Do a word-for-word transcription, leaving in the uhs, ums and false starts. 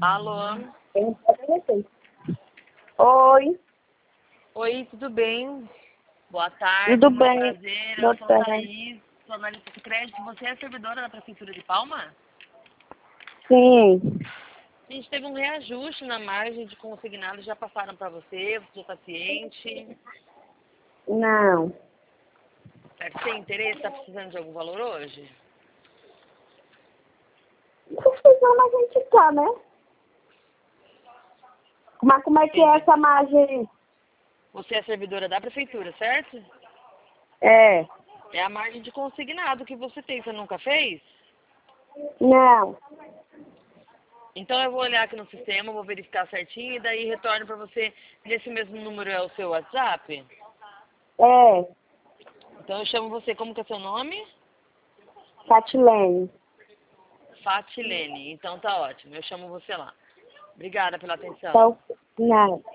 Alô? Oi. Oi, tudo bem? Boa tarde, Tudo muito bem. prazer. Boa Eu sou tarde. Thaís, sou analista de crédito. Você é servidora da Prefeitura de Palma? Sim. A gente teve um reajuste na margem de consignado, já passaram para você, você já está ciente. Não. Certo? Tem interesse? Está precisando de algum valor hoje? Precisando a gente tá, né? Mas como é que é essa margem? Você é servidora da Prefeitura, certo? É. É a margem de consignado que você tem, você nunca fez? Não. Então eu vou olhar aqui no sistema, vou verificar certinho e daí retorno para você. Nesse mesmo número é o seu WhatsApp? É. Então eu chamo você, como que é seu nome? Fatilene. Fatilene. Então tá ótimo, eu chamo você lá. Obrigada pela atenção. Então, não.